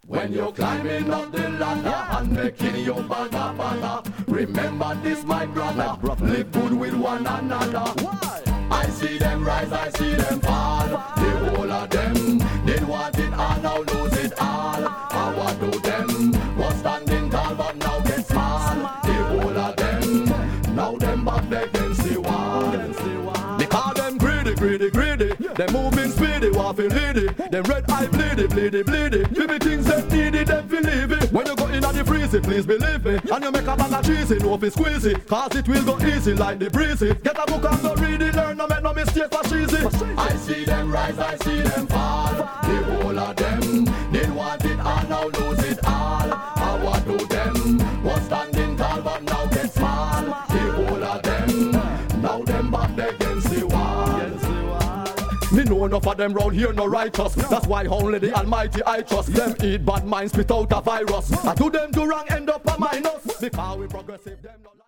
When you're climbing up the ladder and making your bada, remember this, my brother. Live good with one another. Why? I see them rise, I see them fall. The whole of them did want it all, now lose it all. How do them was standing tall, but now get small. The whole of them, now them back against the wall. They call them greedy. Them moving speedy, waffle lady. Them red eye bleedy. Baby things them needy, them feel leave it. When you go in at the freezy, please believe me. And you make a bag of cheesy, no fi squeezy. Cause it will go easy like the breezy. Get a book and go read it, learn, no make no mistake for cheesy. I see them rise, I see them fall. The whole of them did want it all, now lose it all. How do them was standing tall, but now get small. The whole of them, now them back against the wall. Me know enough of them round here no righteous. That's why only the Almighty I trust. Them eat bad minds, spit out a virus. I do them do wrong, end up a minus. Because we progressive, them not